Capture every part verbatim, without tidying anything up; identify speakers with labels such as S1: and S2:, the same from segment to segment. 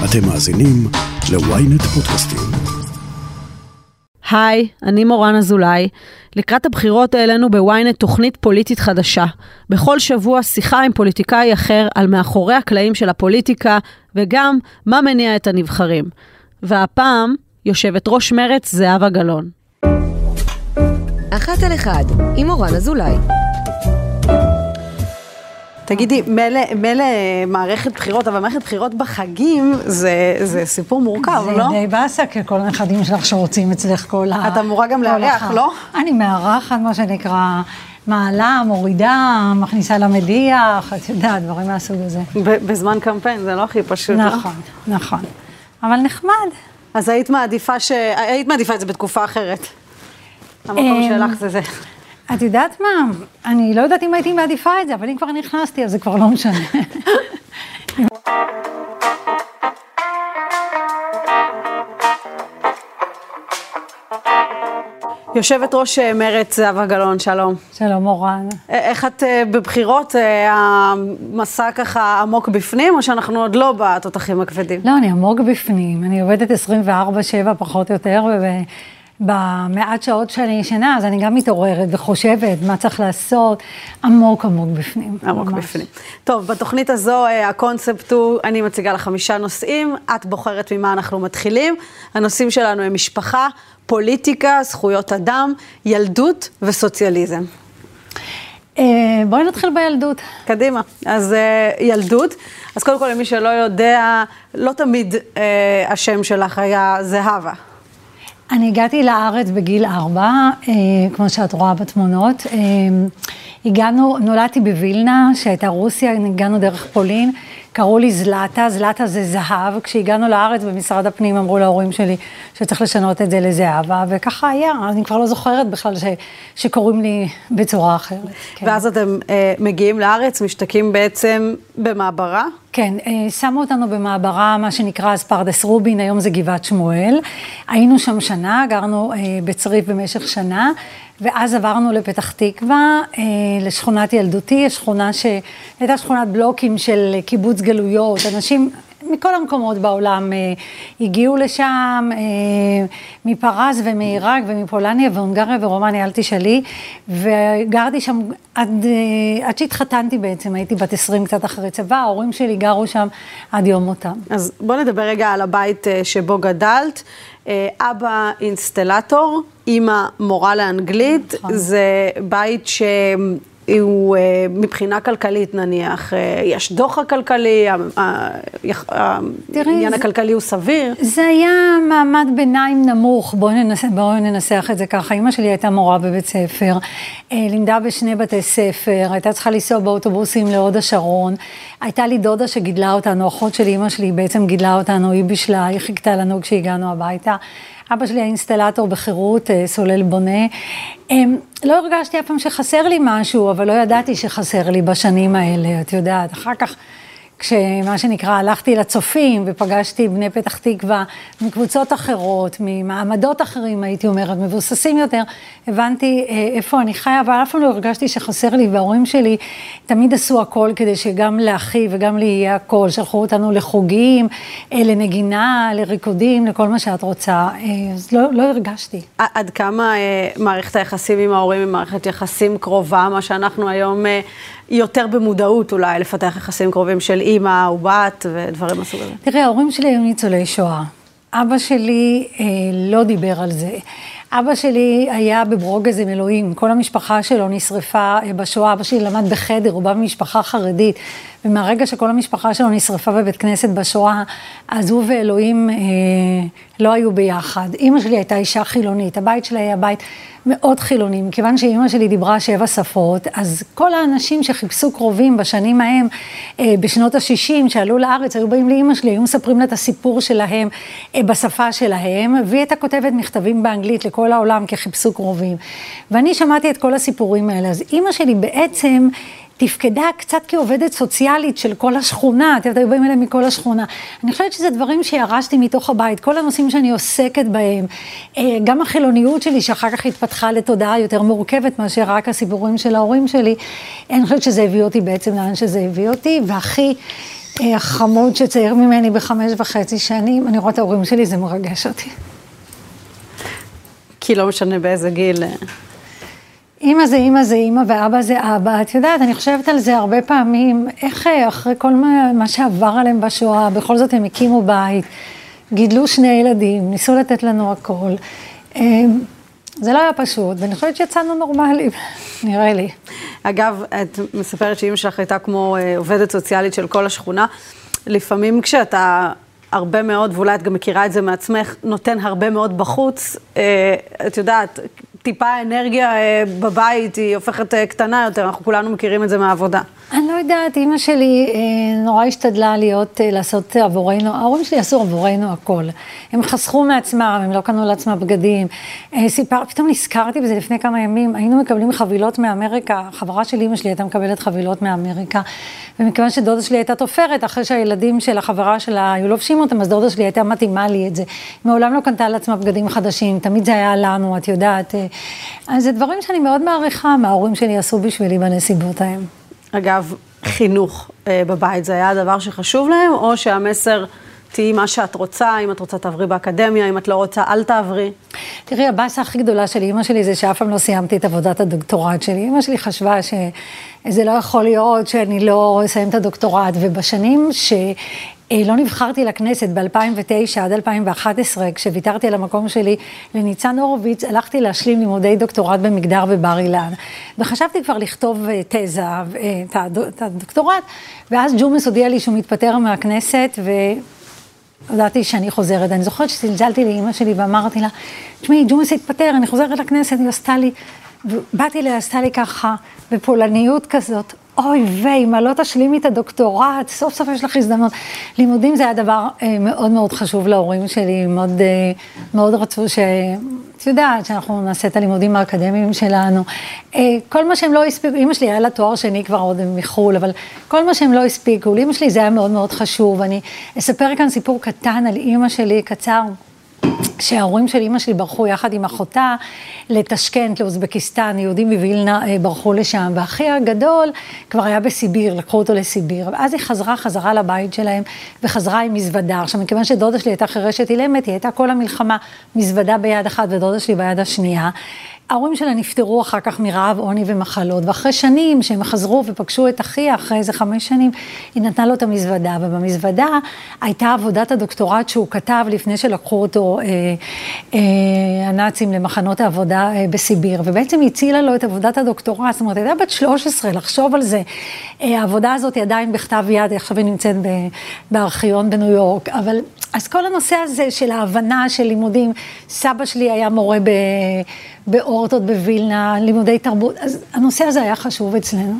S1: אתם מאזינים ל-ynet פודקאסטים.
S2: היי, אני מורן אזולאי. לקראת הבחירות העלינו ב-ynet תוכנית פוליטית חדשה. בכל שבוע שיחה עם פוליטיקאי אחר על מאחורי הקלעים של הפוליטיקה, וגם מה מניע את הנבחרים. והפעם, יושבת ראש מרץ זהבה גלאון.
S3: אחת על אחד, עם מורן אזולאי.
S2: תגידי, מלא מערכת בחירות, אבל מערכת בחירות בחגים זה, זה סיפור מורכב,
S4: זה
S2: לא?
S4: זה די באסה, כי כל הנכדים שלך שרוצים אצלך כל ה...
S2: את אמורה גם לארח, לא?
S4: אני מארחת, מה שנקרא, מעלה, מורידה, מכניסה למדיח, את יודעת, דברים מהסוג הזה.
S2: בזמן קמפיין, זה לא הכי פשוט, לא?
S4: נכון, נכון. אבל נחמד.
S2: אז היית מעדיפה ש... היית מעדיפה את זה בתקופה אחרת. המקום שלך זה זה.
S4: את יודעת מה? אני לא יודעת אם הייתי מעדיפה את זה, אבל אם כבר נכנסתי, אז זה כבר לא משנה.
S2: יושבת ראש מרץ זהבה גלאון, שלום.
S4: שלום מורן.
S2: איך את בבחירות, המסע ככה עמוק בפנים, או שאנחנו עוד לא בתותחים הכבדים?
S4: לא, אני עמוק בפנים. אני עובדת עשרים וארבע שבע פחות או יותר, וב... במעט שעות שאני ישנה, אז אני גם מתעוררת וחושבת מה צריך לעשות, עמוק עמוק בפנים.
S2: עמוק ממש. בפנים. טוב, בתוכנית הזו הקונספט הוא, אני מציגה לך חמישה נושאים, את בוחרת ממה אנחנו מתחילים. הנושאים שלנו הם משפחה, פוליטיקה, זכויות אדם, ילדות וסוציאליזם.
S4: בואי נתחיל בילדות.
S2: קדימה. אז ילדות, אז קודם כל למי שלא יודע, לא תמיד השם שלך היה זהבה.
S4: אני הגעתי לארץ בגיל ארבע, אה, כמו שאת רואה בתמונות. אה, הגענו, נולדתי בווילנה, שהייתה רוסיה, הגענו דרך פולין, קראו לי זלטה, זלטה זה זהב. כשהגענו לארץ במשרד הפנים אמרו להורים שלי שצריך לשנות את זה לזהבה, וככה היה. אני כבר לא זוכרת בכלל ש, שקוראים לי בצורה אחרת. כן.
S2: ואז אתם אה, מגיעים לארץ, משתקים בעצם במעברה?
S4: כן, שמו אותנו במעברה, מה שנקרא אז פרדס רובין, היום זה גבעת שמואל. היינו שם שנה, גרנו בצריף במשך שנה, ואז עברנו לפתח תקווה, לשכונת ילדותי, שכונה שהייתה שכונת בלוקים של קיבוץ גלויות, אנשים מכל המקומות בעולם הגיעו לשם, מפרס ומעיראק ומפולניה והונגריה ורומניה, אל תשאלי, וגרתי שם עד, עד שהתחתנתי בעצם, הייתי בת עשרים קצת אחרי צבא, ההורים שלי גרו שם עד יום מותם. אז
S2: בוא נדבר רגע על הבית שבו גדלת. אבא אינסטלטור, אמא מורה לאנגלית, נכון. זה בית ש... הוא מבחינה כלכלית נניח, יש דוח הכלכלי, העניין הכלכלי הוא סביר?
S4: זה היה מעמד ביניים נמוך, בואו ננסח, בואו ננסח את זה ככה. אמא שלי הייתה מורה בבית ספר, לימדה בשני בתי ספר, הייתה צריכה לנסוע באוטובוסים להוד השרון, הייתה לי דודה שגידלה אותנו, אחות של אמא שלי בעצם גידלה אותנו, היא בשלה, היא חיכתה לנו כשהגענו הביתה. אבא שלי האינסטלטור בחירות, סולל בונה. לא הרגשתי אף פעם שחסר לי משהו, אבל לא ידעתי שחסר לי בשנים האלה, את יודעת. אחר כך, כשמה שנקרא, הלכתי לצופים ופגשתי בני פתח תקווה מקבוצות אחרות, ממעמדות אחרים, הייתי אומרת, מבוססים יותר, הבנתי איפה אני חיה, אבל אף פעם לא הרגשתי שחסר לי, וההורים שלי תמיד עשו הכל כדי שגם לאחי וגם לי יהיה הכל, שלחו אותנו לחוגים, לנגינה, לריקודים, לכל מה שאת רוצה, אז לא, לא הרגשתי.
S2: עד כמה מערכת היחסים עם ההורים היא מערכת יחסים קרובה, מה שאנחנו היום יותר במודעות אולי לפתח יחסים קרובים של אימא או בת ודברים מסוג הזה?
S4: תראה, ההורים שלי היו ניצולי שואה. אבא שלי אה, לא דיבר על זה. אבא שלי היה בברוגז עם אלוהים, כל המשפחה שלו נשרפה בשואה, אבא שלי למד בחדר, הוא בא ממשפחה חרדית, ומהרגע שכל המשפחה שלו נשרפה בבית כנסת בשואה, אז הוא ואלוהים אה, לא היו ביחד. אמא שלי הייתה אישה חילונית, הבית שלה היה בית מאוד חילוני, מכיוון שאמא שלי דיברה שבע שפות, אז כל האנשים שחיפשו קרובים בשנים ההם, אה, בשנות ה-שישים, שעלו לארץ, היו באים לאמא שלי, היו מספרים לה את הסיפור שלהם אה, בשפה שלהם, והיא הייתה כותבת מכתבים באנגלית לכל העולם כחיפשו קרובים. ואני שמעתי את כל הסיפורים האלה, אז אמא שלי בעצם תפקדה קצת כעובדת סוציאלית של כל השכונה, אתם יודעים, באים אליהם מכל השכונה. אני חושבת שזה דברים שירשתי מתוך הבית, כל הנושאים שאני עוסקת בהם, גם החילוניות שלי שאחר כך התפתחה לתודעה יותר מורכבת מאשר רק הסיפורים של ההורים שלי, אני חושבת שזה הביא אותי בעצם לאן שזה הביא אותי, והכי החמוד שצעיר ממני בחמש וחצי שנים, אני רואה את ההורים שלי, זה מרגש אותי.
S2: כי לא משנה באיזה גיל.
S4: אמא זה אמא זה אמא ואבא זה אבא. את יודעת, אני חושבת על זה הרבה פעמים, איך אחרי כל מה, מה שעבר עליהם בשואה, בכל זאת הם הקימו בית, גידלו שני ילדים, ניסו לתת לנו הכל. זה לא היה פשוט, ואני חושבת שיצאנו נורמליים, נראה לי.
S2: אגב, את מספרת שאמא שלך הייתה כמו עובדת סוציאלית של כל השכונה. לפעמים כשאתה הרבה מאוד, ואולי את גם מכירה את זה מעצמך, נותן הרבה מאוד בחוץ, את יודעת, טיפה האנרגיה בבית היא הופכת קטנה יותר, אנחנו כולנו מכירים את זה מהעבודה.
S4: אני לא יודעת, אמא שלי נורא השתדלה להיות, לעשות עבורנו, ההורים שלי עשו עבורנו הכל. הם חסכו מעצמם, הם לא קנו לעצמם בגדים. סיפר, פתאום נזכרתי בזה לפני כמה ימים, היינו מקבלים חבילות מאמריקה, החברה של אמא שלי הייתה מקבלת חבילות מאמריקה, ומכיוון שדודה שלי הייתה תופרת, אחרי שהילדים של החברה שלה היו לובשים אותם, אז דודה שלי הייתה מתאימה לי את זה. מעולם לא קנתה לעצמה בגדים חדשים, תמיד זה היה לנו, את יודעת. אז זה דברים שאני מאוד מעריכה, מה ההורים שלי עשו בשבילי בנסיבות ההם.
S2: אגב, חינוך בבית, זה היה הדבר שחשוב להם, או שהמסר תהי מה שאת רוצה, אם את רוצה תעברי באקדמיה, אם את לא רוצה, אל תעברי?
S4: תראי, הבאסה הכי גדולה של אמא שלי זה שאף פעם לא סיימתי את עבודת הדוקטורט שלי. אמא שלי חשבה שזה לא יכול להיות שאני לא אסיים את הדוקטורט, ובשנים ש... לא נבחרתי לכנסת ב-אלפיים ותשע עד אלפיים ואחת עשרה, כשוויתרתי על המקום שלי לניצן הורוביץ, הלכתי להשלים לימודי דוקטורט במגדר בבר אילן, וחשבתי כבר לכתוב תזה, את הדוקטורט, ואז ג'ומס הודיע לי שהוא מתפטר מהכנסת, והודעתי שאני חוזרת. אני זוכרת שצלצלתי לאמא שלי ואמרתי לה, תשמעי, ג'ומס התפטר, אני חוזרת לכנסת, היא עשתה לי, ובאתי לה, עשתה לי ככה, בפולניות כזאת, אוי ויי, מה לא תשלימי את הדוקטורט, סוף סוף יש לך הזדמנות. לימודים זה היה דבר אה, מאוד מאוד חשוב להורים שלי, מאוד, אה, מאוד רצו ש... את יודעת, שאנחנו נעשה את הלימודים האקדמיים שלנו. אה, כל מה שהם לא הספיקו, אמא שלי היה לה תואר שני כבר עוד מחול, אבל כל מה שהם לא הספיקו, לאמא שלי זה היה מאוד מאוד חשוב. אני אספר כאן סיפור קטן על אמא שלי, קצר. שההורים של אמא שלי ברחו יחד עם אחותה לטשקנט, לאוזבקיסטן, יהודים בווילנה ברחו לשם, והאחי הגדול כבר היה בסיביר, לקחו אותו לסיביר, ואז היא חזרה, חזרה לבית שלהם, וחזרה עם מזוודה. עכשיו, מכיוון שדודה שלי הייתה חירשת אילמת, היא הייתה כל המלחמה מזוודה ביד אחת, ודודה שלי ביד השנייה. ההורים שלה נפטרו אחר כך מרעב, עוני ומחלות, ואחרי שנים שהם חזרו ופגשו את אחיה, אחרי איזה חמש שנים, היא נתנה לו את המזוודה, ובמזוודה הייתה עבודת הדוקטורט שהוא כתב לפני שלקחו אותו אה, אה, הנאצים למחנות העבודה אה, בסיביר, ובעצם היא הצילה לו את עבודת הדוקטורט, זאת אומרת, הייתה בת שלוש עשרה לחשוב על זה, אה, העבודה הזאת היא עדיין בכתב יד, עכשיו היא נמצאת ב, בארכיון בניו יורק, אבל אז כל הנושא הזה של ההבנה של לימודים, סבא שלי היה מורה ב... באורטות בווילנה, לימודי תרבות, אז הנושא הזה היה חשוב אצלנו.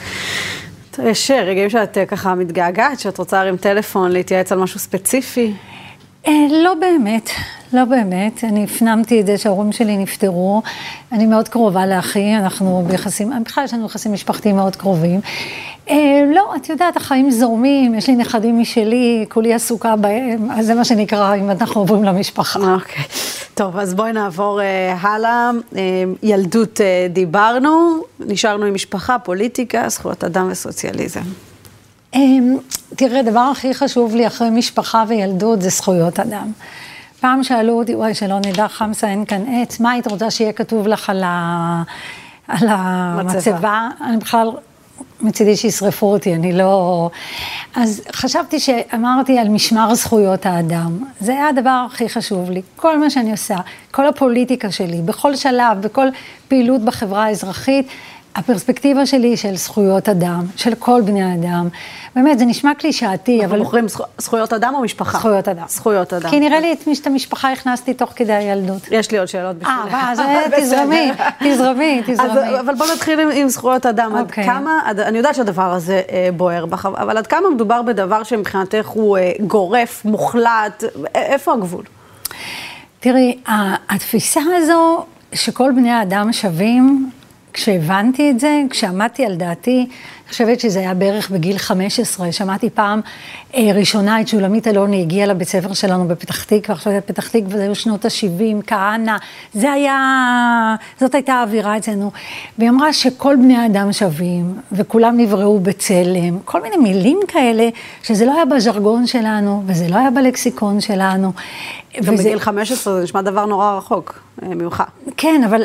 S2: יש רגעים שאת ככה מתגעגעת, שאת רוצה להרים טלפון, להתייעץ על משהו ספציפי?
S4: לא באמת, לא באמת. אני הפנמתי את זה שההורים שלי נפטרו, אני מאוד קרובה לאחי, אנחנו ביחסים, בכלל יש לנו יחסים משפחתיים מאוד קרובים. לא, את יודעת, החיים זורמים, יש לי נכדים משלי, כולי עסוקה בהם, אז זה מה שנקרא, אם אנחנו עוברים למשפחה.
S2: אוקיי. טוב, אז בואי נעבור uh, הלאה. Uh, ילדות uh, דיברנו, נשארנו עם משפחה, פוליטיקה, זכויות אדם וסוציאליזם.
S4: Um, תראה, הדבר הכי חשוב לי אחרי משפחה וילדות זה זכויות אדם. פעם שאלו אותי, וואי, שלא נדע, חמסה, אין כאן עץ, מה היית רוצה שיהיה כתוב לך על, ה... על המצבה? אני בכלל... מצידי שישרפו אותי, אני לא... אז חשבתי שאמרתי על משמר זכויות האדם. זה היה הדבר הכי חשוב לי. כל מה שאני עושה, כל הפוליטיקה שלי, בכל שלב, בכל פעילות בחברה האזרחית, הפרספקטיבה שלי של זכויות אדם, של כל בני אדם. באמת, זה נשמע קלישאתי, אבל...
S2: אנחנו בוחרים זכויות אדם או משפחה?
S4: זכויות אדם.
S2: זכויות אדם.
S4: כי נראה לי את המשפחה הכנסתי תוך כדי הילדות.
S2: יש לי עוד שאלות בשבילך.
S4: אה, אז תזרמי, תזרמי, תזרמי.
S2: אבל בוא נתחיל עם זכויות אדם. עד כמה, אני יודעת שהדבר הזה בוער בך, אבל עד כמה מדובר בדבר שמבחינתך הוא גורף, מוחלט, איפה הגבול?
S4: תראי, התפיסה הזו שכל בני האדם שווים, כשהבנתי את זה, כשעמדתי על דעתי, אני חושבת שזה היה בערך בגיל חמש עשרה, שמעתי פעם אה, ראשונה את שולמית אלוני, הגיעה לבית ספר שלנו בפתח תקווה, עכשיו בפתח תקווה, זה היו שנות ה-שבעים, כהנא, זה היה, זאת הייתה האווירה אצלנו, והיא אמרה שכל בני האדם שווים, וכולם נבראו בצלם, כל מיני מילים כאלה, שזה לא היה בז'רגון שלנו, וזה לא היה בלקסיקון שלנו.
S2: גם
S4: וזה...
S2: בגיל חמש עשרה זה נשמע דבר נורא רחוק ממך.
S4: כן, אבל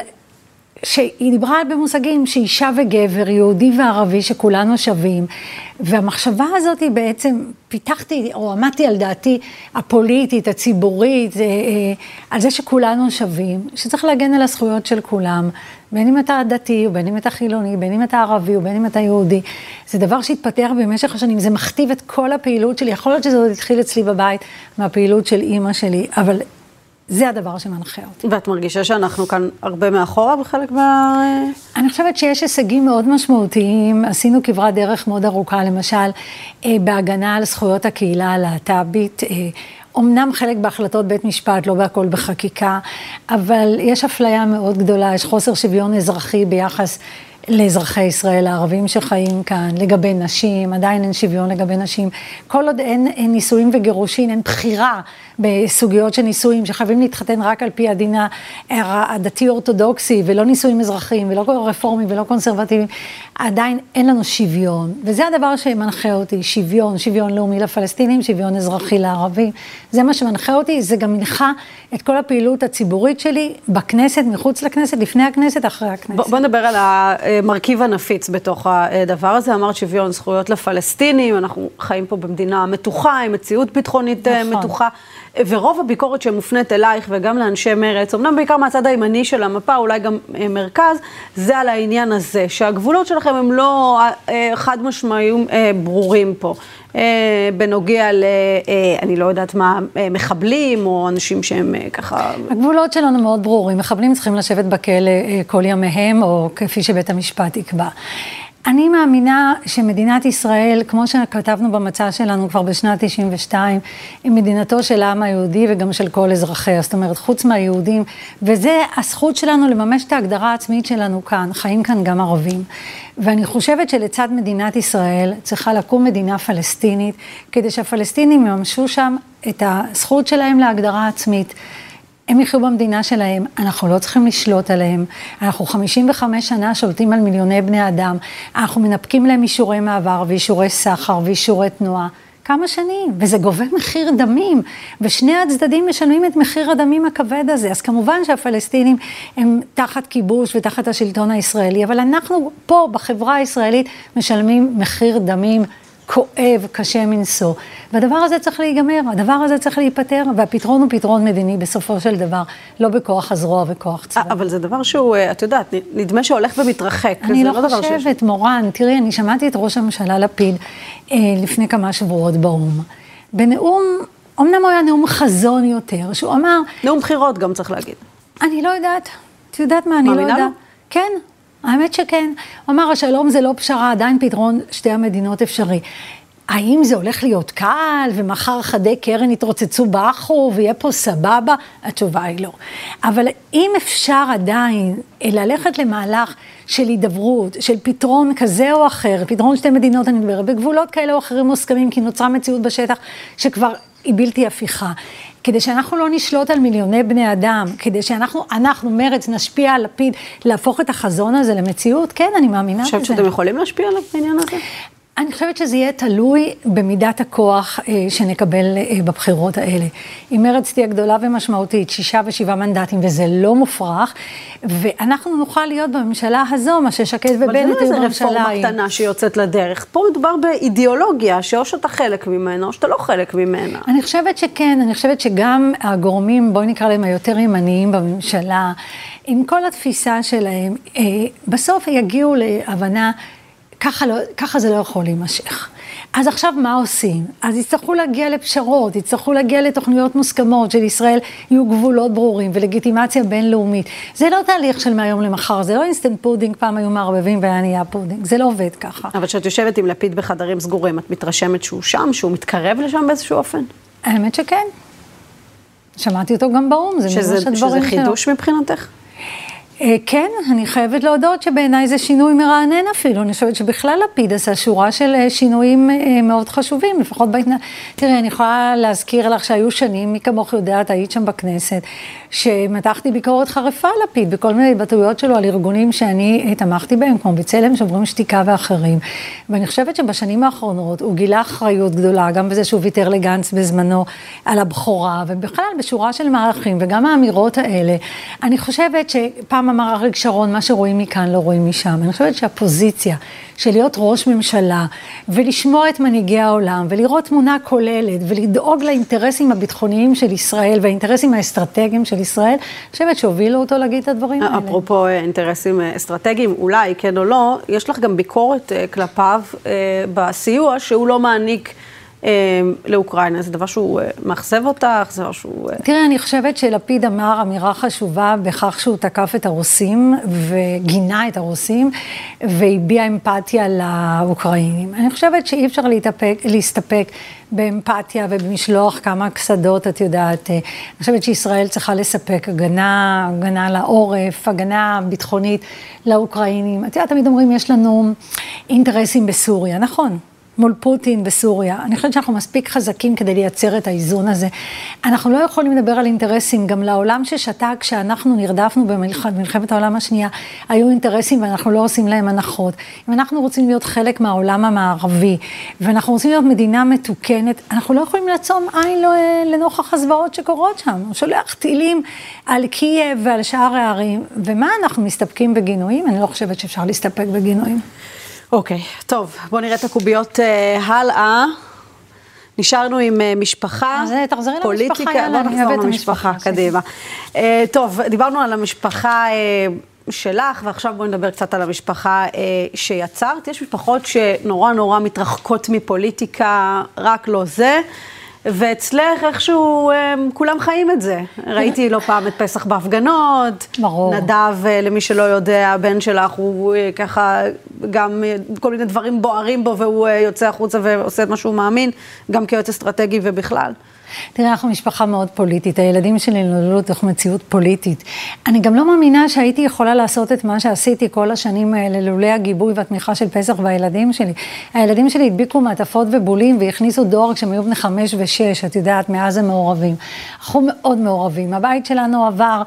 S4: שהיא דיברה במושגים שאישה וגבר, יהודי וערבי, שכולנו שווים, והמחשבה הזאת היא בעצם, פיתחתי או עמדתי על דעתי הפוליטית, הציבורית, על זה שכולנו שווים, שצריך להגן על הזכויות של כולם, בין אם אתה דתי, ובין אם אתה חילוני, בין אם אתה ערבי, ובין אם אתה יהודי. זה דבר שהתפתח במשך השנים, זה מכתיב את כל הפעילות שלי, יכול להיות שזה עוד התחיל אצלי בבית, מהפעילות של אימא שלי, אבל זה הדבר שמנחה אותי.
S2: ואת מרגישה שאנחנו כאן הרבה מאחורה בחלק מה...
S4: אני חושבת שיש הישגים מאוד משמעותיים, עשינו כברת דרך מאוד ארוכה, למשל, בהגנה על זכויות הקהילה הלהט"בית, אמנם חלק בהחלטות בית משפט, לא בהכל בחקיקה, אבל יש אפליה מאוד גדולה, יש חוסר שוויון אזרחי ביחס לאזרחי ישראל הערבים שחיים כאן, לגבי נשים, עדיין אין שוויון לגבי נשים, כל עוד אין, אין נישואים וגירושין, אין בחירה בסוגיות של נישואים, שחייבים להתחתן רק על פי הדין הדתי-אורתודוקסי, ולא נישואים אזרחיים, ולא רפורמים, ולא קונסרבטיביים, עדיין אין לנו שוויון, וזה הדבר שמנחה אותי, שוויון, שוויון לאומי לפלסטינים, שוויון אזרחי לערבים, זה מה שמנחה אותי, זה גם מנחה את כל הפעילות הציבורית שלי, בכנסת, מחוץ לכנסת, לפני הכנסת, אחרי הכנסת.
S2: בוא, בוא נדבר על המרכיב הנפיץ בתוך הדבר הזה, אמרת שוויון זכויות לפלסטינים, אנחנו חיים פה במדינה מתוחה, עם מציאות ביטחונית נכון. מתוחה, ורוב הביקורת שמופנית אלייך וגם לאנשי מרץ, אמנם בעיקר מהצד הימני של המפה, אולי גם מרכז, זה על העניין הזה, שהגבולות שלכם הם לא חד משמעיים ברורים פה, בנוגע ל, אני לא יודעת מה, מחבלים או אנשים שהם ככה...
S4: הגבולות שלנו מאוד ברורים, מחבלים צריכים לשבת בכלא כל ימיהם, או כפי שבית המשפט יקבע. אני מאמינה שמדינת ישראל, כמו שכתבנו במצע שלנו כבר בשנת תשעים ושתיים, היא מדינתו של העם היהודי וגם של כל אזרחיה, זאת אומרת, חוץ מהיהודים, וזה הזכות שלנו לממש את ההגדרה העצמית שלנו כאן, חיים כאן גם ערבים. ואני חושבת שלצד מדינת ישראל צריכה לקום מדינה פלסטינית, כדי שהפלסטינים יממשו שם את הזכות שלהם להגדרה עצמית. הם יחיו במדינה שלהם, אנחנו לא צריכים לשלוט עליהם, אנחנו חמישים וחמש שנה שולטים על מיליוני בני אדם, אנחנו מנפקים להם אישורי מעבר ואישורי סחר ואישורי תנועה, כמה שנים, וזה גובה מחיר דמים, ושני הצדדים משלמים את מחיר הדמים הכבד הזה, אז כמובן שהפלסטינים הם תחת כיבוש ותחת השלטון הישראלי, אבל אנחנו פה בחברה הישראלית משלמים מחיר דמים כואב, קשה מנסו. והדבר הזה צריך להיגמר, הדבר הזה צריך להיפטר, והפתרון הוא פתרון מדיני בסופו של דבר, לא בכוח הזרוע וכוח צבא.
S2: אבל זה דבר שהוא, את יודעת, נדמה שהולך ומתרחק.
S4: אני לא חושבת, מורן, תראי, אני שמעתי את ראש הממשלה לפיד אה, לפני כמה שבועות באום. בנאום, אמנם הוא היה נאום חזון יותר, שהוא אמר...
S2: נאום בחירות גם צריך להגיד.
S4: אני לא יודעת, את יודעת מה, אני לא יודעת. כן. האמת שכן, הוא אמר, השלום זה לא פשרה, עדיין פתרון שתי המדינות אפשרי. האם זה הולך להיות קל, ומחר חדי קרן יתרוצצו באחו, ויהיה פה סבבה? התשובה היא לא. אבל אם אפשר עדיין ללכת למהלך של הידברות, של פתרון כזה או אחר, פתרון שתי מדינות, אני מדברת, בגבולות כאלה או אחרים מוסכמים, כי נוצרה מציאות בשטח שכבר היא בלתי הפיכה. כדי שאנחנו לא נשלוט על מיליוני בני אדם, כדי שאנחנו, אנחנו, מרץ, נשפיע על לפיד, להפוך את החזון הזה למציאות, כן, אני מאמינה בזה.
S2: חושבת שאתם יכולים להשפיע על העניין הזה?
S4: אני חושבת שזה יהיה תלוי במידת הכוח אה, שנקבל אה, בבחירות האלה. אם מרץ תהיה גדולה ומשמעותית, שישה ושבעה מנדטים, וזה לא מופרך, ואנחנו נוכל להיות בממשלה הזו, מה ששקד ובנט
S2: יהיו בממשלה. אבל זה לא איזה רפורמה קטנה שיוצאת לדרך. פה מדובר באידיאולוגיה, שאו שאתה חלק ממנה, או שאתה לא חלק ממנה.
S4: אני חושבת שכן, אני חושבת שגם הגורמים, בואי נקרא להם היותר ימניים בממשלה, עם כל התפיסה שלהם, אה, בסוף יגיעו להבנה, ככה, לא, ככה זה לא יכול להימשך. אז עכשיו מה עושים? אז יצטרכו להגיע לפשרות, יצטרכו להגיע לתוכניות מוסכמות של ישראל, יהיו גבולות ברורים ולגיטימציה בינלאומית. זה לא תהליך של מהיום למחר, זה לא אינסטנט פודינג, פעם היו מערבבים והיה נהיה פודינג, זה לא עובד ככה. אבל
S2: כשאת יושבת עם לפיד בחדרים סגורים, את מתרשמת שהוא שם, שהוא מתקרב לשם באיזשהו אופן?
S4: האמת שכן. שמעתי אותו גם באום, זה
S2: שזה, שזה חידוש שלו. מבחינתך?
S4: כן, אני חייבת להודות שבעיניי זה שינוי מרענן אפילו. אני חושבת שבכלל לפיד עשה שורה של שינויים מאוד חשובים, לפחות בהתנהלות. תראי, אני יכולה להזכיר לך שהיו שנים, מי כמוך יודעת, היית שם בכנסת, שמתחתי ביקורת חריפה לפיד, בכל מיני התבטאויות שלו על ארגונים שאני תמכתי בהם, כמו בצלם, שוברים שתיקה ואחרים. ואני חושבת שבשנים האחרונות הוא גילה אחריות גדולה, גם בזה שהוא ויתר לגנץ בזמנו על הבכורה, ובכלל בשורה של מערכים, וגם האמירות האלה. אני חושבת שפעם אמר אריק שרון, מה שרואים מכאן לא רואים משם. אני חושבת שהפוזיציה של להיות ראש ממשלה, ולשמוע את מנהיגי העולם, ולראות תמונה כוללת, ולדאוג לאינטרסים הביטחוניים של ישראל, והאינטרסים האסטרטגיים של ישראל, אני חושבת שהובילו אותו להגיד את הדברים האלה.
S2: אפרופו אינטרסים אסטרטגיים, אולי, כן או לא, יש לך גם ביקורת כלפיו בסיוע, שהוא לא מעניק לאוקראינה. זה דבר שהוא מאכזב אותך, זה דבר שהוא...
S4: תראה, אני חושבת שלפיד אמר אמירה חשובה בכך שהוא תקף את הרוסים, וגינה את הרוסים, והביע אמפתיה לאוקראינים. אני חושבת שאי אפשר להתאפק, להסתפק באמפתיה ובמשלוח כמה קסדות, את יודעת. אני חושבת שישראל צריכה לספק הגנה, הגנה לעורף, הגנה ביטחונית לאוקראינים. את יודעת, תמיד אומרים, יש לנו אינטרסים בסוריה, נכון? מול פוטין בסוריה. אני חושבת שאנחנו מספיק חזקים כדי לייצר את האיזון הזה. אנחנו לא יכולים לדבר על אינטרסים, גם לעולם ששתק, כשאנחנו נרדפנו במלחמת העולם השנייה, היו אינטרסים ואנחנו לא עושים להם הנחות. אם אנחנו רוצים להיות חלק מהעולם המערבי, ואנחנו רוצים להיות מדינה מתוקנת, אנחנו לא יכולים לעצום עין לנוכח הזוועות שקורות שם. הוא שולח טילים על קייב ועל שאר הערים, ומה אנחנו מסתפקים בגינויים? אני לא חושבת שאפשר להסתפק בגינויים.
S2: אוקיי, טוב, בואו נראה את הקוביות uh, הלאה. נשארנו עם uh, משפחה,
S4: אז תחזרי
S2: פוליטיקה,
S4: למשפחה, יאללה,
S2: בואו נחזור למשפחה, קדימה. Uh, טוב, דיברנו על המשפחה uh, שלך, ועכשיו בואו נדבר קצת על המשפחה uh, שיצרת. יש משפחות שנורא נורא מתרחקות מפוליטיקה, רק לא זה. ואצלך איכשהו כולם חיים את זה. ראיתי לא פעם את פסח בהפגנות.
S4: ברור.
S2: נדב, למי שלא יודע, הבן שלך, הוא ככה גם כל מיני דברים בוערים בו, והוא יוצא החוצה ועושה את מה שהוא מאמין, גם כיועץ אסטרטגי ובכלל.
S4: תראה, אנחנו משפחה מאוד פוליטית, הילדים שלי נולדו לתוך מציאות פוליטית. אני גם לא מאמינה שהייתי יכולה לעשות את מה שעשיתי כל השנים האלה, לולא הגיבוי והתמיכה של פסח והילדים שלי. הילדים שלי הדביקו מעטפות ובולים והכניסו דואר כשהם היו בני חמש ושש, את יודעת, מאז הם מעורבים. אנחנו מאוד מעורבים. הבית שלנו עבר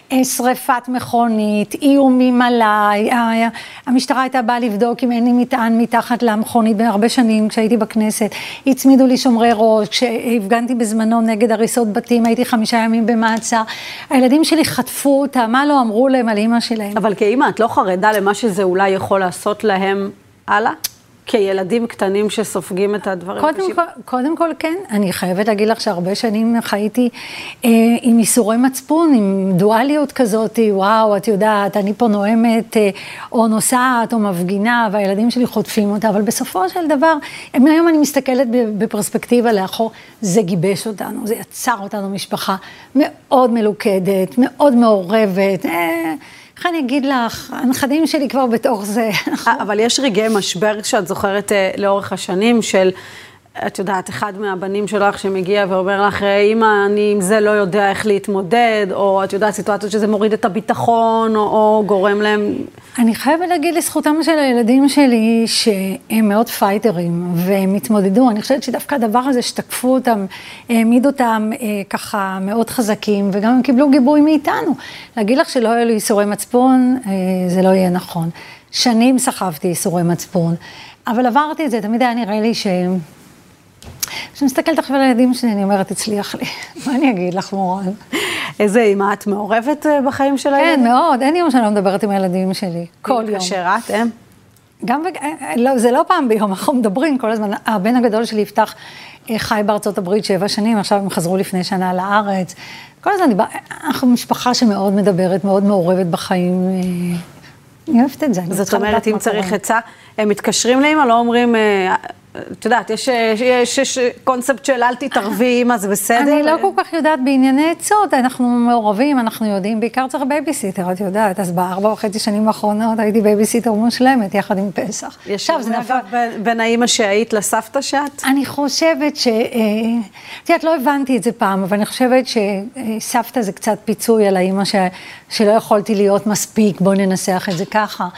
S4: שריפת מכונית, איומים עליי, המשטרה הייתה באה לבדוק אם אין לי מטען מתחת למכונית בהרבה שנים כשהייתי בכנסת. הצמידו לי שומרי ראש, כשהפגנתי בזמן נגד הריסות בתים, הייתי חמישה ימים במעצר. הילדים שלי חטפו אותה, מה לא אמרו להם על אמא שלהם.
S2: אבל כאמא, את לא חרדה למה שזה אולי יכול לעשות להם הלאה? כילדים קטנים שסופגים את הדברים
S4: קודם
S2: קשים?
S4: כל, קודם כל כן, אני חייבת להגיד לך שהרבה שנים חייתי אה, עם איסורי מצפון, עם דואליות כזאת, וואו, את יודעת, אני פה נואמת, אה, או נוסעת, או מפגינה, והילדים שלי חוטפים אותה, אבל בסופו של דבר, היום אני מסתכלת בפרספקטיבה לאחור, זה גיבש אותנו, זה יצר אותנו משפחה מאוד מלוכדת, מאוד מעורבת, אה, איך אני אגיד לך, הנכדים שלי כבר בתוך זה.
S2: אבל יש רגעי משבר שאת זוכרת לאורך השנים של, את יודעת, אחד מהבנים שלך שמגיע ואומר לך, אמא, אני עם זה לא יודע איך להתמודד, או את יודעת, סיטואציות שזה מוריד את הביטחון, או, או גורם להם...
S4: אני חייבת להגיד לזכותם של הילדים שלי, שהם מאוד פייטרים, והם התמודדו. אני חושבת שדווקא הדבר הזה שתקפו אותם, העמיד אותם אה, ככה מאוד חזקים, וגם הם קיבלו גיבוי מאיתנו. להגיד לך שלא היה לי איסורי מצפון, אה, זה לא יהיה נכון. שנים סחבתי איסורי מצפון, אבל עברתי את זה, תמיד היה נראה לי ש... כשאני מסתכלת עכשיו על הילדים שלי, אני אומרת, הצליח לי. מה אני אגיד לך, מורן?
S2: איזה אימא, את מעורבת בחיים של הילדים?
S4: כן, מאוד. אין יום שאני לא מדברת עם הילדים שלי. כל יום.
S2: כשרת, הם?
S4: גם, זה לא פעם ביום, אנחנו מדברים כל הזמן. הבן הגדול שלי יפתח חי בארצות הברית שבע שנים, עכשיו הם חזרו לפני שנה לארץ. כל הזמן דיבר, אנחנו משפחה שמאוד מדברת, מאוד מעורבת בחיים. אני אוהבת את זה.
S2: זאת אומרת, אם צריך עצה, הם מתקשרים לאמא, לא אומרים... את יודעת, יש, יש, יש קונספט של אל תתערבי, מה זה בסדר?
S4: אני לא כל כך יודעת בענייני עצות, אנחנו מעורבים, אנחנו יודעים, בעיקר צריך בייביסיטר, את יודעת, אז בארבע וחצי שנים האחרונות הייתי בייביסיטר מושלמת, יחד עם פסח.
S2: יש אגב בין האמא שהיית לסבתא שאת?
S4: אני חושבת ש... את יודעת, לא הבנתי את זה פעם, אבל אני חושבת שסבתא זה קצת פיצוי על האמא ש... שלא יכולתי להיות מספיק, בוא ננסח את זה ככה.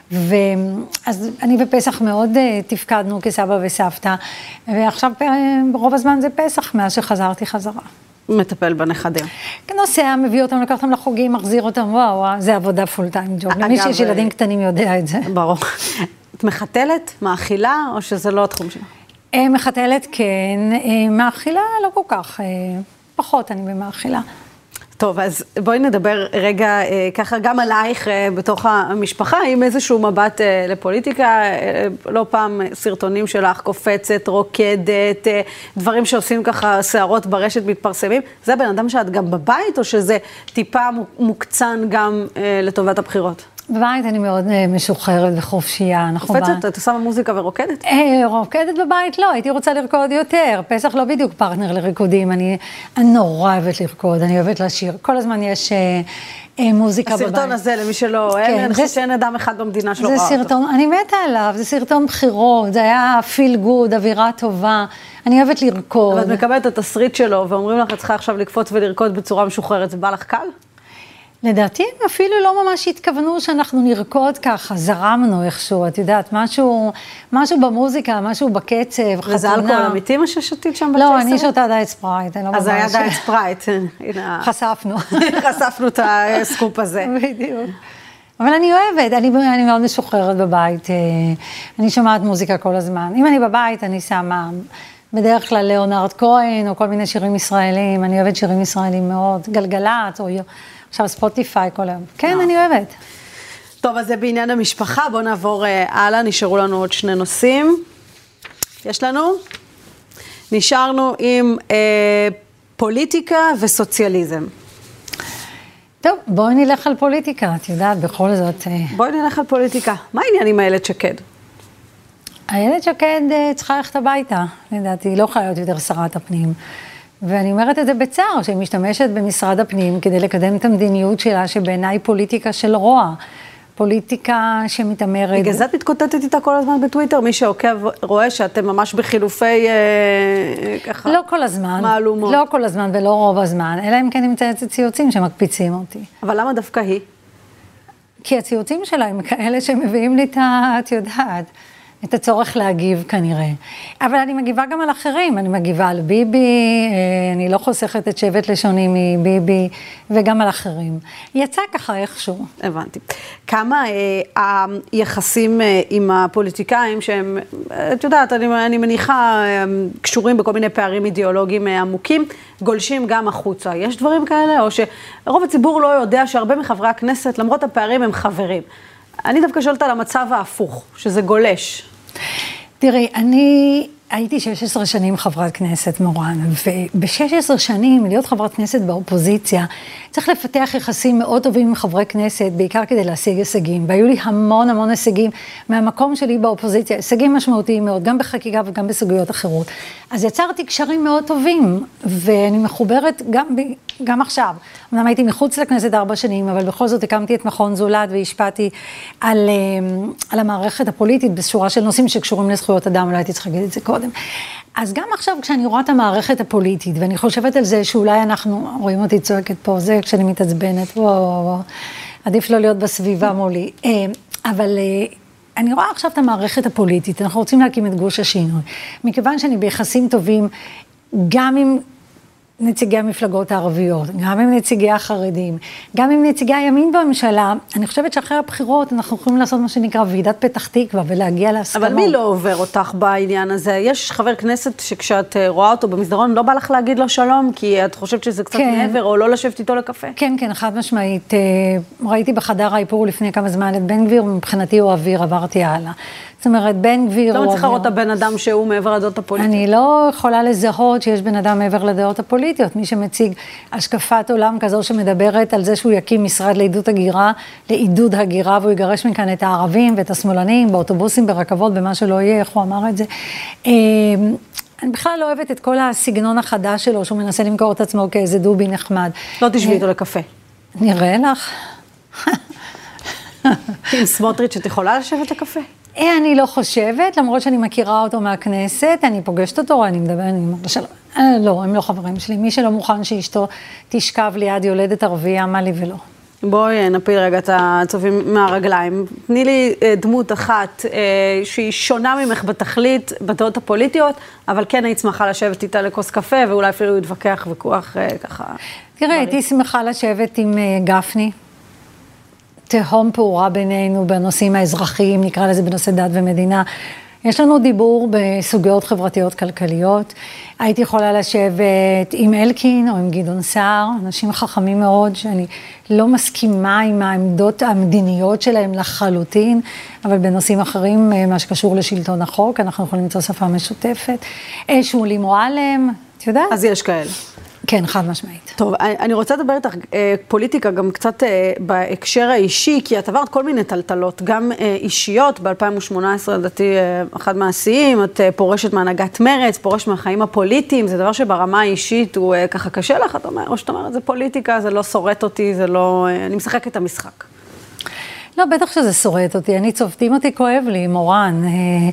S4: ואז אני בפסח מאוד תפקדנו כסבא וסבתא, ועכשיו ברוב הזמן זה פסח מאז שחזרתי חזרה.
S2: מטפל בנכדים.
S4: נוסע, מביא אותם, לקח אותם לחוגים, מחזיר אותם, וואו, זה עבודה פול טיים ג'וב. למי שיש ילדים קטנים יודע את זה.
S2: ברור. את מחתלת, מאכילה, או שזה לא התחום שלך?
S4: מחתלת כן, מאכילה לא כל כך, פחות אני במאכילה.
S2: טוב, אז בואי נדבר רגע אה, ככה גם עלייך אה, בתוך המשפחה, עם איזשהו מבט אה, לפוליטיקה, אה, לא פעם סרטונים שלך, קופצת, רוקדת, אה, דברים שעושים ככה שערות ברשת מתפרסמים. זה בן אדם שאת גם בבית, או שזה טיפה מוקצן גם אה, לטובת הבחירות?
S4: בבית אני מאוד משוחררת וחופשייה.
S2: קופצת? את עושה מוזיקה ורוקדת?
S4: רוקדת בבית לא, הייתי רוצה לרקוד יותר. פסח לא בדיוק פרטנר לריקודים, אני נורא אוהבת לרקוד, אני אוהבת לשיר. כל הזמן יש מוזיקה בבית.
S2: הסרטון הזה, למי שלא, אני חושבת שאין אדם אחד במדינה שלא ראה אותו.
S4: אני מתה עליו, זה סרטון בחירות, זה היה פיל גוד, אווירה טובה. אני אוהבת לרקוד.
S2: אבל את מקבלת את התסריט שלו, ואומרים לך, את צריכה עכשיו לקפוץ ולרקוד בצורה משוחררת, זה בא לך קל?
S4: לדעתי, אפילו לא ממש התכוונו שאנחנו נרקוד ככה, זרמנו איכשהו, את יודעת, משהו, משהו במוזיקה, משהו בקצב, חתונה.
S2: וזה אלכוהול אמיתי מה ששתית שם
S4: לא, אני שותה דיאט ספרייט, אני לא ממש.
S2: אז היה דיאט ספרייט,
S4: חשפנו.
S2: חשפנו את הסקופ הזה.
S4: בדיוק. אבל אני אוהבת, אני, אני מאוד משוחררת בבית, אני שומעת מוזיקה כל הזמן. אם אני בבית, אני שמה בדרך כלל ליאונרד כהן, או כל מיני שירים ישראלים, אני אוהבת שירים ישראלים מאוד, גלגלת, או עכשיו ספוטיפיי כל היום. כן, אני אוהבת.
S2: טוב, אז זה בעניין המשפחה, בואו נעבור הלאה, נשארו לנו עוד שני נושאים. יש לנו? נשארנו עם אה, פוליטיקה וסוציאליזם.
S4: טוב, בואי נלך על פוליטיקה, את יודעת, בכל זאת.
S2: בואי נלך על פוליטיקה. מה העניין עם איילת שקד?
S4: איילת שקד צריכה ללכת הביתה, לדעתי, היא לא יכולה להיות יותר שרת הפנים. ואני אומרת את זה בצער, שהיא משתמשת במשרד הפנים כדי לקדם את המדיניות שלה, שבעיניי פוליטיקה של רוע. פוליטיקה שמתאמרת.
S2: בגלל זה את מתקוטטת איתה כל הזמן בטוויטר, מי שעוקב רואה שאתם ממש בחילופי אה, ככה.
S4: לא כל הזמן.
S2: מעלומות.
S4: לא כל הזמן ולא רוב הזמן, אלא אם כן נמצא את ציוצים שמקפיצים אותי.
S2: אבל למה דווקא היא?
S4: כי הציוצים שלה הם כאלה שמביאים לי את ה... את יודעת, את הצורך להגיב כנראה. אבל אני מגיבה גם על אחרים, אני מגיבה על ביבי, אני לא חוסכת את שבט לשוני מביבי, וגם על אחרים. יצא ככה איכשהו.
S2: הבנתי. כמה אה, היחסים אה, עם הפוליטיקאים, שהם, את יודעת, אני, אני מניחה, אה, קשורים בכל מיני פערים אידיאולוגיים אה, עמוקים, גולשים גם החוצה. יש דברים כאלה? או שרוב הציבור לא יודע שהרבה מחברי הכנסת, למרות הפערים, הם חברים. אני דווקא שואלת על המצב ההפוך, שזה גולש.
S4: תראי, אני הייתי שש עשרה שנים חברת כנסת מורן, וב-שש עשרה שנים להיות חברת כנסת באופוזיציה, צריך לפתח יחסים מאוד טובים עם חברי כנסת, בעיקר כדי להשיג הישגים, והיו לי המון המון הישגים מהמקום שלי באופוזיציה, הישגים משמעותיים מאוד, גם בחקיקה וגם בסוגיות אחרות. אז יצרתי קשרים מאוד טובים, ואני מחוברת גם, גם עכשיו. אמנם הייתי מחוץ לכנסת ארבע שנים, אבל בכל זאת הקמתי את מכון זולת והשפעתי על, על המערכת הפוליטית בשורה של נושאים שקשורים לזכויות אדם, אולי הייתי צריכה להגיד את זה קודם. אז גם עכשיו כשאני רואה את המערכת הפוליטית, ואני חושבת על זה שאולי אנחנו, רואים אותי צועקת פה, זה כשאני מתעצבנת, וואו, וואו, וואו, עדיף לא להיות בסביבה מולי. אבל אני רואה עכשיו את המערכת הפוליטית, אנחנו רוצים להקים את גוש השינוי. מכיוון שאני ביחסים טובים, גם עם נציגי המפלגות הערביות, גם עם נציגי החרדים, גם עם נציגי הימין בממשלה, אני חושבת שאחרי הבחירות אנחנו יכולים לעשות מה שנקרא ועידת פתח תקווה ולהגיע להסכמות.
S2: אבל מי לא עובר אותך בעניין הזה? יש חבר כנסת שכשאת רואה אותו במסדרון, לא בא לך להגיד לו שלום, כי את חושבת שזה קצת כן. מעבר, או לא לשבת איתו לקפה?
S4: כן, כן, חד משמעית. ראיתי בחדר האיפור לפני כמה זמן את בן גביר, מבחינתי הוא אוויר, עברתי הלאה. זאת אומרת, בן גביר...
S2: אתה מצליחה לראות את הבן אדם שהוא מעבר לדעות הפוליטיות?
S4: אני לא יכולה לזהות שיש בן אדם מעבר לדעות הפוליטיות, פוליטיות, מי שמציג השקפת עולם כזו שמדברת על זה שהוא יקים משרד לעידוד הגירה, לעידוד הגירה, והוא יגרש מכאן את הערבים ואת השמאלנים, באוטובוסים, ברכבות, במה שלא יהיה, איך הוא אמר את זה. אני בכלל לא אוהבת את כל הסגנון החדש שלו, שהוא מנסה למכור את עצמו כאיזה דובי נחמד.
S2: לא תשבי איתו לקפה.
S4: נראה לך.
S2: עם סמוטריץ' את יכולה לשבת לקפה?
S4: אני לא חושבת, למרות שאני מכירה אותו מהכנסת, אני פוגשת אותו, אני מדבר, אני אומרת שלא, לא, הם לא חברים שלי, מי שלא מוכן שאשתו תשכב ליד יולדת ערבייה, מה לי ולא.
S2: בואי נפיל רגע את הצופים מהרגליים. תני לי דמות אחת שהיא שונה ממך בתכלית, בדעות הפוליטיות, אבל כן היית שמחה לשבת איתה לכוס קפה, ואולי אפילו יתווכח וכוח ככה.
S4: תראה, הייתי שמחה לשבת עם גפני. תהום פעורה בינינו בנושאים האזרחיים, נקרא לזה בנושא דת ומדינה. יש לנו דיבור בסוגיות חברתיות כלכליות. הייתי יכולה לשבת עם אלקין או עם גדעון סער, אנשים חכמים מאוד, שאני לא מסכימה עם העמדות המדיניות שלהם לחלוטין, אבל בנושאים אחרים, מה שקשור לשלטון החוק, אנחנו יכולים למצוא שפה משותפת. שולי מועלם, את יודעת?
S2: אז יש כאלה.
S4: כן, חד משמעית.
S2: טוב, אני רוצה לדבר איתך פוליטיקה גם קצת בהקשר האישי, כי את עברת כל מיני טלטלות, גם אישיות, ב-אלפיים ושמונה עשרה, לדעתי, אחד מהשיאים, את פורשת מהנהגת מרץ, פורשת מהחיים הפוליטיים, זה דבר שברמה האישית הוא ככה קשה לך, את אומר, או שאת אומרת, זה פוליטיקה, זה לא שורט אותי, זה לא, אני משחק את המשחק.
S4: לא, בטח שזה שורט אותי, אני צובטים אותי, כואב לי, מורן.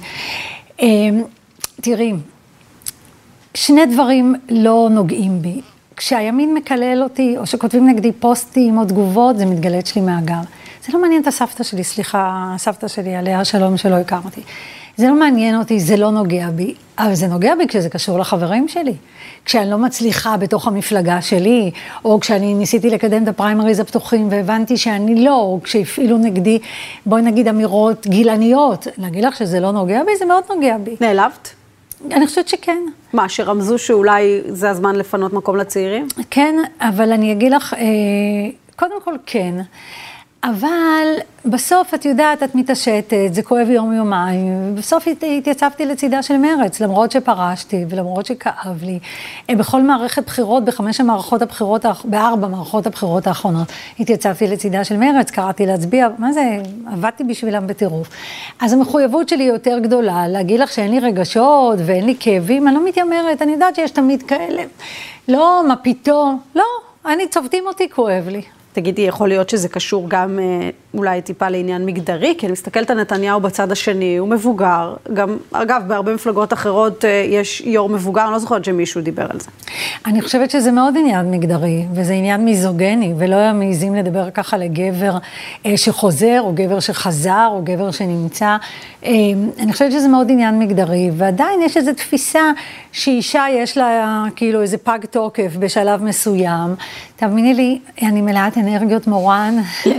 S4: תראי, שני דברים לא נוגעים בי. כשהימין מקלל אותי, או שכותבים נגדי פוסטים או תגובות, זה מתגלה אצלי מהגר. זה לא מעניין את הסבתא שלי, סליחה, הסבתא שלי, עליה שלום שלא הכרתי. זה לא מעניין אותי, זה לא נוגע בי, אבל זה נוגע בי כשזה קשור לחברים שלי. כשאני לא מצליחה בתוך המפלגה שלי, או כשאני ניסיתי לקדם את הפריימריז הפתוחים, והבנתי שאני לא, או כשהפעילו נגדי, בואי נגיד אמירות גילניות, להגיד לך שזה לא נוגע בי, זה מאוד נוגע בי.
S2: נעלבת?
S4: אני חושבת שכן.
S2: מה, שרמזו שאולי זה הזמן לפנות מקום לצעירים?
S4: כן, אבל אני אגיד לך, קודם כל כן, אבל בסוף את יודעת, את מתעשתת, זה כואב יום יומיים, ובסוף התייצבתי לצידה של מרץ, למרות שפרשתי ולמרות שכאב לי. בכל מערכת בחירות, בחמש המערכות הבחירות, בארבע מערכות הבחירות האחרונות, התייצבתי לצידה של מרץ, קראתי להצביע, מה זה, עבדתי בשבילם בטירוף. אז המחויבות שלי יותר גדולה, להגיד לך שאין לי רגשות ואין לי כאבים, אני לא מתיימרת, אני יודעת שיש תמיד כאלה. לא, מה פתאום, לא, אני צובטים אותי, כואב לי.
S2: תגידי, יכול להיות שזה קשור גם אולי טיפה לעניין מגדרי, כי אני מסתכלת על נתניהו בצד השני, הוא מבוגר, גם, אגב, בהרבה מפלגות אחרות יש יו"ר מבוגר, אני לא זוכרת שמישהו דיבר על זה. אני
S4: חושבת שזה מאוד עניין מגדרי, וזה עניין מיזוגני, ולא היה מעיזים לדבר ככה לגבר שחוזר, או גבר שחזר, או גבר שנמצא. אני חושבת שזה מאוד עניין מגדרי, ועדיין יש איזו תפיסה שאישה יש לה כאילו איזה פג תוקף בשלב מסוים. תאמיני לי, אני מלאת אנרגיות מורן,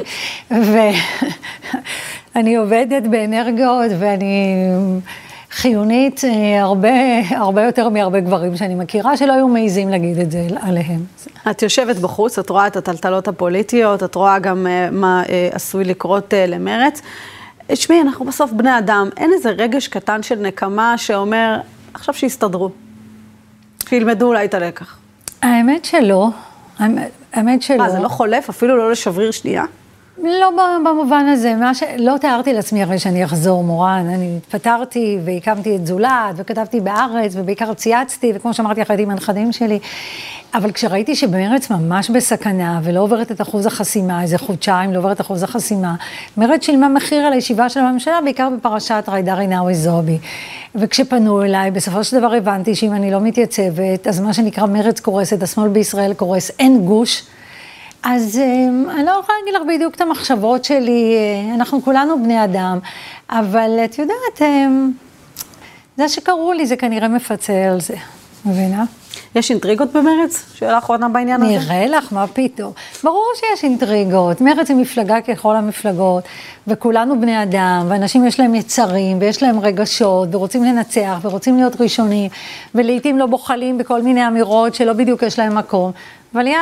S4: ואני עובדת באנרגיות, ואני חיונית הרבה, הרבה יותר מהרבה גברים שאני מכירה, שלא היו מעיזים להגיד את זה עליהם.
S2: את יושבת בחוץ, את רואה את הטלטלות הפוליטיות, את רואה גם מה עשוי לקרות למרץ. שמי, אנחנו בסוף בני אדם, אין איזה רגש קטן של נקמה שאומר, עכשיו שיסתדרו, שילמדו אולי את הלקח.
S4: האמת שלא. האמת שלא.
S2: מה, זה לא חולף? אפילו לא לשבריר שנייה?
S4: לא במובן הזה. מה ש... לא תיארתי לעצמי הרי שאני אחזור, מורן. אני התפטרתי והקמתי את זולת, וכתבתי בארץ, ובעיקר צייצתי, וכמו שאמרתי, אחרי עם הנכדים שלי. אבל כשראיתי שבמרץ ממש בסכנה, ולא עוברת את אחוז החסימה, איזה חודשיים לא עוברת את אחוז החסימה, מרץ שילמה מחיר על הישיבה של הממשלה, בעיקר בפרשת ג'ידא רינאוי זועבי. וכשפנו אליי, בסופו של דבר הבנתי שאם אני לא מתייצבת, אז מה שנקרא מרץ קורסת, השמאל בישראל קורס, אין גוש. אז אני לא יכולה להגיד לך בדיוק את המחשבות שלי, אנחנו כולנו בני אדם, אבל את יודעת, זה שקראו לי, זה כנראה מפצה על זה, מבינה?
S2: יש אינטריגות במרץ? שאלה אחרונה בעניין הזה?
S4: נראה לך, מה פתאום? ברור שיש אינטריגות, מרץ היא מפלגה ככל המפלגות, וכולנו בני אדם, ואנשים יש להם יצרים, ויש להם רגשות, ורוצים לנצח, ורוצים להיות ראשונים, ולעיתים לא בוחלים בכל מיני אמירות שלא בדיוק יש להם מקום, אבל יאללה.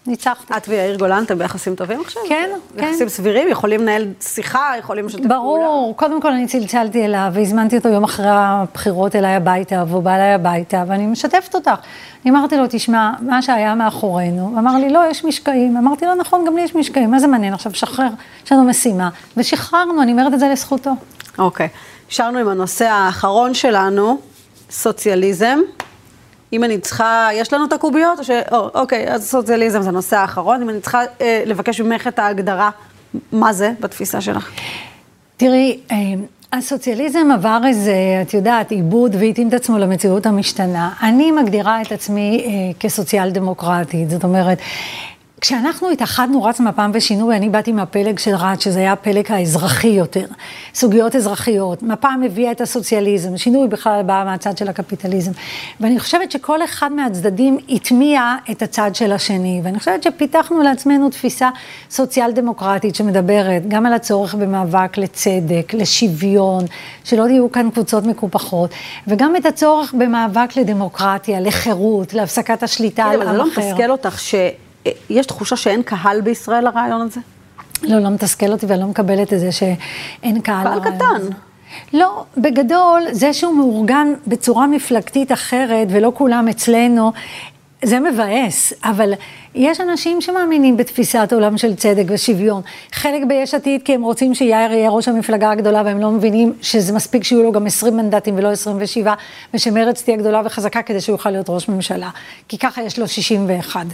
S4: ניצחתי.
S2: את ויאיר גולן, אתם ביחסים טובים עכשיו?
S4: כן, כן.
S2: יחסים סבירים, יכולים לנהל שיחה, יכולים לשתף פעולה.
S4: ברור, קודם כל אני צלצלתי אליו, והזמנתי אותו יום אחרי הבחירות אליי הביתה, והוא בא אליי הביתה, ואני משתפת אותך. אני אמרתי לו, תשמע, מה שהיה מאחורינו, הוא אמר לי, לא, יש משקעים. אמרתי לו, נכון, גם לי יש משקעים, מה זה מעניין עכשיו, שחרר, יש לנו משימה. ושחררנו, אני אומרת את זה לזכותו.
S2: אוקיי, נשארנו עם הנושא האחרון שלנו, סוציאליזם. אם אני צריכה, יש לנו את הקוביות, או ש... או, אוקיי, אז סוציאליזם זה הנושא האחרון. אם אני צריכה אה, לבקש ממך את ההגדרה, מה זה בתפיסה שלך?
S4: תראי, אה, הסוציאליזם עבר איזה, את יודעת, עיבוד והתאים את עצמו למציאות המשתנה. אני מגדירה את עצמי אה, כסוציאל דמוקרטית, זאת אומרת, כשאנחנו התאחדנו רץ מהפעם ושינוי, אני באתי מהפלג של רץ, שזה היה הפלג האזרחי יותר, סוגיות אזרחיות. מפעם הביאה את הסוציאליזם, שינוי בכלל בא מהצד של הקפיטליזם. ואני חושבת שכל אחד מהצדדים הטמיע את הצד של השני, ואני חושבת שפיתחנו לעצמנו תפיסה סוציאל דמוקרטית שמדברת גם על הצורך במאבק לצדק, לשוויון, שלא יהיו כאן קבוצות מקופחות, וגם את הצורך במאבק לדמוקרטיה, לחירות, להפסקת השליטה על עם אחר.
S2: אבל זה לא מתסכל אותך ש... יש תחושה שאין קהל בישראל לרעיון הזה?
S4: לא, לא מתסכל אותי ואני לא מקבלת את זה שאין קהל
S2: לרעיון הזה. קהל קטן.
S4: לא, בגדול, זה שהוא מאורגן בצורה מפלגתית אחרת ולא כולם אצלנו, זה מבאס, אבל יש אנשים שמאמינים בתפיסת עולם של צדק ושוויון. חלק ביש עתיד כי הם רוצים שיאיר יהיה ראש המפלגה הגדולה, והם לא מבינים שזה מספיק שיהיו לו גם עשרים מנדטים ולא עשרים ושבע, ושמרץ תהיה גדולה וחזקה כדי שהוא יוכל להיות ראש ממשלה. כי ככה יש לו שישים ואחת.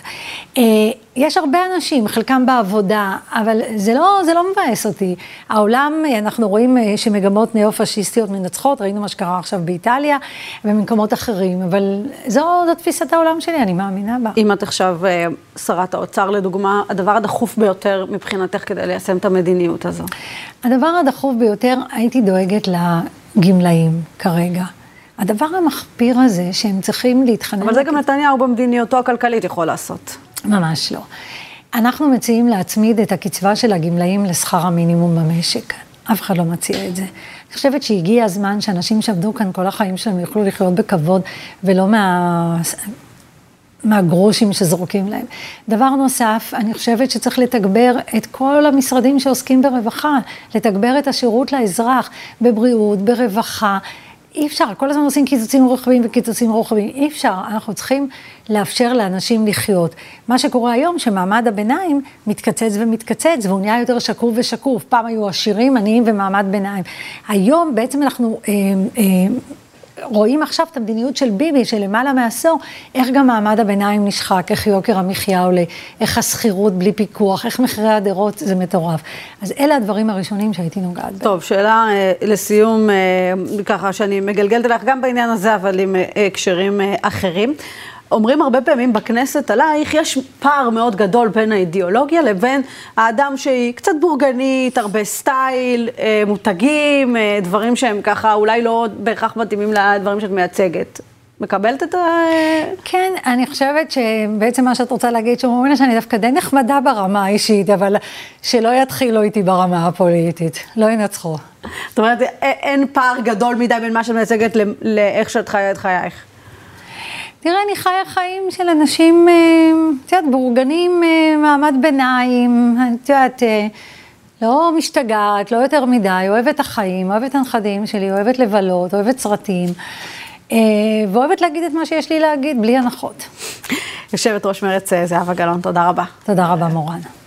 S4: יש הרבה אנשים, חלקם בעבודה, אבל זה לא, זה לא מבאס אותי. העולם, אנחנו רואים שמגמות נאו-פשיסטיות מנצחות, ראינו מה שקרה עכשיו באיטליה ובמקומות אחרים, אבל זו, זו תפיסת העולם שלי, אני מאמינה בה.
S2: אם את עכשיו שרת האוצר, לדוגמה, הדבר הדחוף ביותר מבחינתך כדי ליישם את המדיניות הזו?
S4: הדבר הדחוף ביותר, הייתי דואגת לגמלאים כרגע. הדבר המחפיר הזה שהם צריכים להתחנן...
S2: אבל זה גם נתניהו במדיניותו הכלכלית יכול לעשות.
S4: ממש לא. אנחנו מציעים להצמיד את הקצבה של הגמלאים לשכר המינימום במשק. אף אחד לא מציע את זה. אני חושבת שהגיע הזמן שאנשים שעבדו כאן כל החיים שלהם יוכלו לחיות בכבוד, ולא מה... מהגרושים שזרוקים להם. דבר נוסף, אני חושבת שצריך לתגבר את כל המשרדים שעוסקים ברווחה, לתגבר את השירות לאזרח, בבריאות, ברווחה. אי אפשר, כל הזמן עושים קיצוצים רוחביים וקיצוצים רוחביים, אי אפשר, אנחנו צריכים לאפשר לאנשים לחיות. מה שקורה היום, שמעמד הביניים מתקצץ ומתקצץ, והוא נהיה יותר שקוף ושקוף. פעם היו עשירים, עניים ומעמד ביניים. היום בעצם אנחנו... אה, אה, רואים עכשיו את המדיניות של ביבי, של למעלה מעשור, איך גם מעמד הביניים נשחק, איך יוקר המחיה עולה, איך הסחירות בלי פיקוח, איך מחירי הדירות, זה מטורף. אז אלה הדברים הראשונים שהייתי נוגעת בהם.
S2: טוב, שאלה אה, לסיום, אה, ככה שאני מגלגלת לך גם בעניין הזה, אבל עם אה, הקשרים אה, אחרים. אומרים הרבה פעמים בכנסת עלייך, יש פער מאוד גדול בין האידיאולוגיה לבין האדם שהיא קצת בורגנית, הרבה סטייל, מותגים, דברים שהם ככה אולי לא בהכרח מתאימים לדברים שאת מייצגת. מקבלת את ה...
S4: כן, אני חושבת שבעצם מה שאת רוצה להגיד, שאומרים שאני דווקא די נחמדה ברמה האישית, אבל שלא יתחילו איתי ברמה הפוליטית, לא ינצחו.
S2: זאת אומרת, אין פער גדול מדי בין מה שאת מייצגת לאיך שאת חיה את חייך.
S4: תראה, אני חיה חיים של אנשים, את יודעת, בורגנים, מעמד ביניים, את יודעת, לא משתגעת, לא יותר מדי, אוהבת החיים, אוהבת הנכדים שלי, אוהבת לבלות, אוהבת סרטים, ואוהבת להגיד את מה שיש לי להגיד, בלי הנחות.
S2: יושבת ראש מרצ זהבה גלאון, תודה רבה.
S4: תודה רבה, מורן.